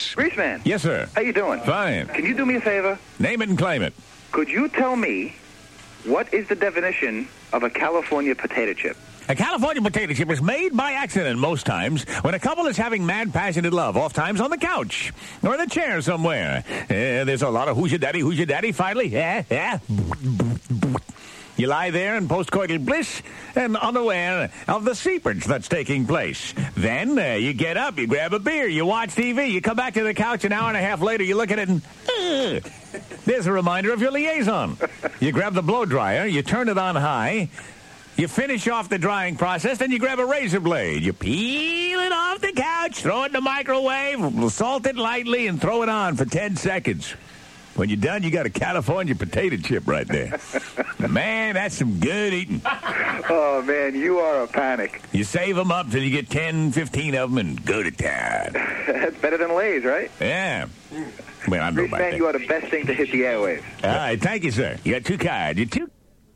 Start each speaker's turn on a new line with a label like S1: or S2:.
S1: Greaseman.
S2: Yes, sir.
S1: How you doing?
S2: Fine.
S1: Can you do me a favor?
S2: Name it and claim it.
S1: Could you tell me what is the definition of a California potato chip?
S2: A California potato chip is made by accident most times when a couple is having mad, passionate love, oft times on the couch or in a chair somewhere. There's a lot of who's your daddy, finally. You lie there in postcoital bliss and unaware of the seepage that's taking place. Then you get up, you grab a beer, you watch TV, you come back to the couch an hour and a half later, you look at it and there's a reminder of your liaison. You grab the blow dryer, you turn it on high, you finish off the drying process, then you grab a razor blade. You peel it off the couch, throw it in the microwave, salt it lightly, and throw it on for 10 seconds. When you're done, you got a California potato chip right there. Man, that's some good eating.
S1: Oh, man, you are a panic.
S2: You save them up till you get 10, 15 of them and go to town.
S1: That's better than Lay's, right?
S2: Yeah. Well, I know about
S1: Greaseman,
S2: that.
S1: you are the best thing to hit the airwaves.
S2: All right, thank you, sir. You got 2 cards. You're too